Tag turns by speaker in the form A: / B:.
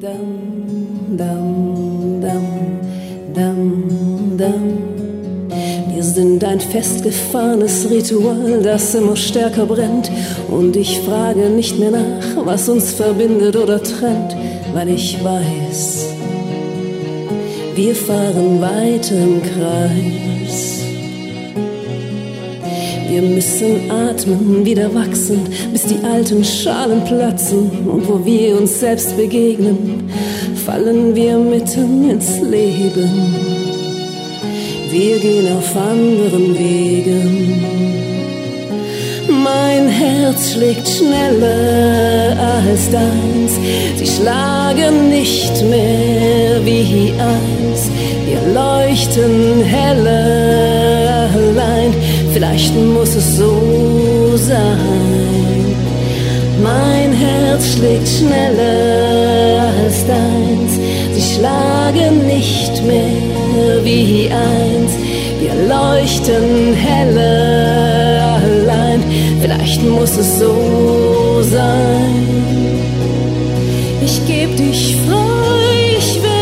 A: Dam, dam, dam, dam, dam. Wir sind ein festgefahrenes Ritual, das immer stärker brennt. Und ich frage nicht mehr nach, was uns verbindet oder trennt, weil ich weiß, wir fahren weiter im Kreis. Wir müssen atmen, wieder wachsen, bis die alten Schalen platzen. Und wo wir uns selbst begegnen, fallen wir mitten ins Leben. Wir gehen auf anderen Wegen. Mein Herz schlägt schneller als deins. Sie schlagen nicht mehr wie eins. Wir leuchten heller allein. Vielleicht muss es so sein. Mein Herz schlägt schneller als deins. Sie schlagen nicht mehr wie eins. Wir leuchten heller allein. Vielleicht muss es so sein. Ich geb dich frei, ich will